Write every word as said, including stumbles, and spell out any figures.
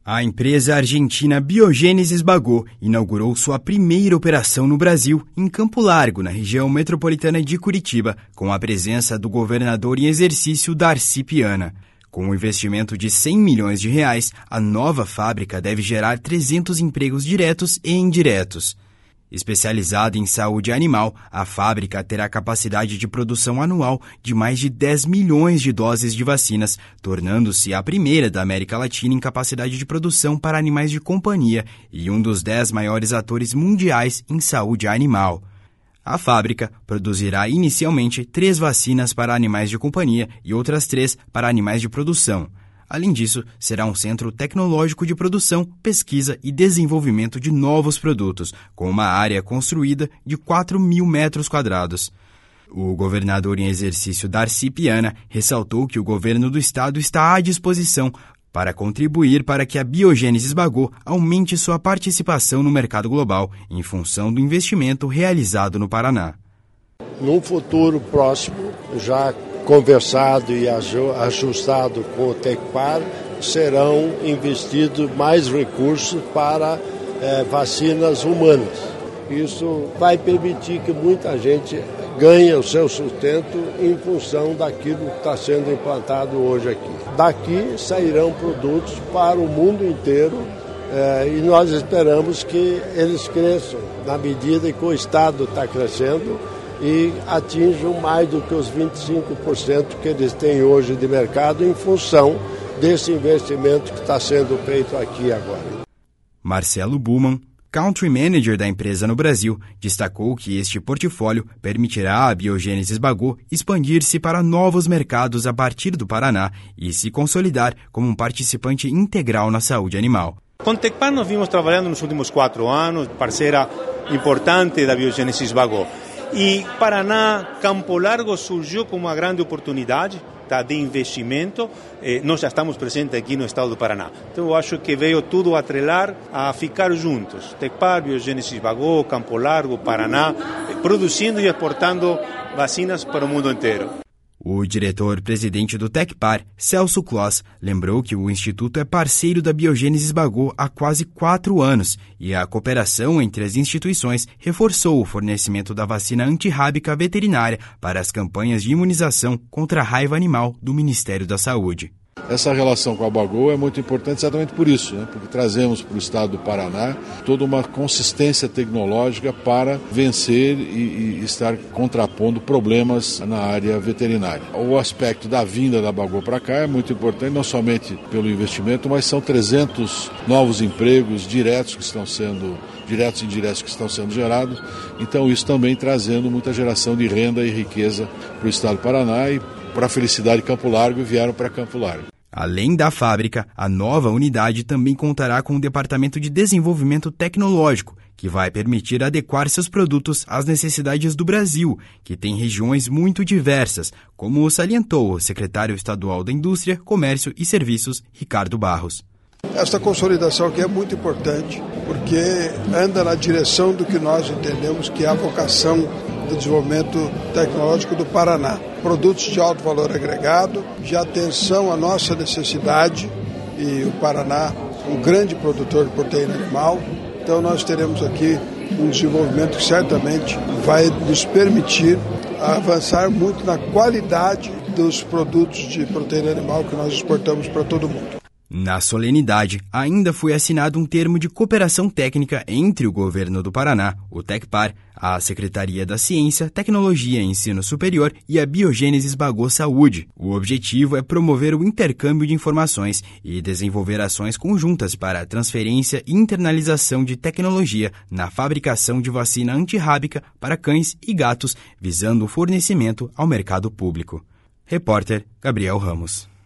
A empresa argentina Biogênesis Bagó inaugurou sua primeira operação no Brasil, em Campo Largo, na região metropolitana de Curitiba, com a presença do governador em exercício Darcy Piana. Com um investimento de cem milhões de reais, a nova fábrica deve gerar trezentos empregos diretos e indiretos. Especializada em saúde animal, a fábrica terá capacidade de produção anual de mais de dez milhões de doses de vacinas, tornando-se a primeira da América Latina em capacidade de produção para animais de companhia e um dos dez maiores atores mundiais em saúde animal. A fábrica produzirá inicialmente três vacinas para animais de companhia e outras três para animais de produção. Além disso, será um centro tecnológico de produção, pesquisa e desenvolvimento de novos produtos, com uma área construída de quatro mil metros quadrados. O governador em exercício Darcy Piana ressaltou que o governo do estado está à disposição para contribuir para que a Biogênesis Bagó aumente sua participação no mercado global, em função do investimento realizado no Paraná. Num futuro próximo, já conversado e ajustado com o Tecpar, serão investidos mais recursos para eh, vacinas humanas. Isso vai permitir que muita gente ganhe o seu sustento em função daquilo que está sendo implantado hoje aqui. Daqui sairão produtos para o mundo inteiro eh, e nós esperamos que eles cresçam na medida que o Estado está crescendo e atinjam mais do que os vinte e cinco por cento que eles têm hoje de mercado em função desse investimento que está sendo feito aqui agora. Marcelo Buman, Country Manager da empresa no Brasil, destacou que este portfólio permitirá à Biogênesis Bagó expandir-se para novos mercados a partir do Paraná e se consolidar como um participante integral na saúde animal. Com Tecpar nós vimos trabalhando nos últimos quatro anos, parceira importante da Biogênesis Bagó. E Paraná, Campo Largo surgiu como uma grande oportunidade tá, de investimento. Eh, nós já estamos presentes aqui no estado do Paraná. Então eu acho que veio tudo atrelar a ficar juntos. Tecpar, Biogênesis Bagó, Campo Largo, Paraná, eh, produzindo e exportando vacinas para o mundo inteiro. O diretor-presidente do Tecpar, Celso Kloss, lembrou que o Instituto é parceiro da Biogênesis Bagó há quase quatro anos e a cooperação entre as instituições reforçou o fornecimento da vacina antirrábica veterinária para as campanhas de imunização contra a raiva animal do Ministério da Saúde. Essa relação com a Bagó é muito importante exatamente por isso, né? Porque trazemos para o estado do Paraná toda uma consistência tecnológica para vencer e, e estar contrapondo problemas na área veterinária. O aspecto da vinda da Bagó para cá é muito importante, não somente pelo investimento, mas são trezentos novos empregos diretos que estão sendo, diretos e indiretos que estão sendo gerados, então isso também trazendo muita geração de renda e riqueza para o estado do Paraná e para a felicidade de Campo Largo e vieram para Campo Largo. Além da fábrica, a nova unidade também contará com um departamento de desenvolvimento tecnológico, que vai permitir adequar seus produtos às necessidades do Brasil, que tem regiões muito diversas, como salientou o secretário estadual da Indústria, Comércio e Serviços, Ricardo Barros. Esta consolidação aqui é muito importante, porque anda na direção do que nós entendemos que é a vocação do desenvolvimento tecnológico do Paraná. Produtos de alto valor agregado, de atenção à nossa necessidade, e o Paraná, um grande produtor de proteína animal. Então nós teremos aqui um desenvolvimento que certamente vai nos permitir avançar muito na qualidade dos produtos de proteína animal que nós exportamos para todo mundo. Na solenidade, ainda foi assinado um termo de cooperação técnica entre o governo do Paraná, o Tecpar, a Secretaria da Ciência, Tecnologia e Ensino Superior e a Biogênesis Bagó Saúde. O objetivo é promover o intercâmbio de informações e desenvolver ações conjuntas para a transferência e internalização de tecnologia na fabricação de vacina antirrábica para cães e gatos, visando o fornecimento ao mercado público. Repórter Gabriel Ramos.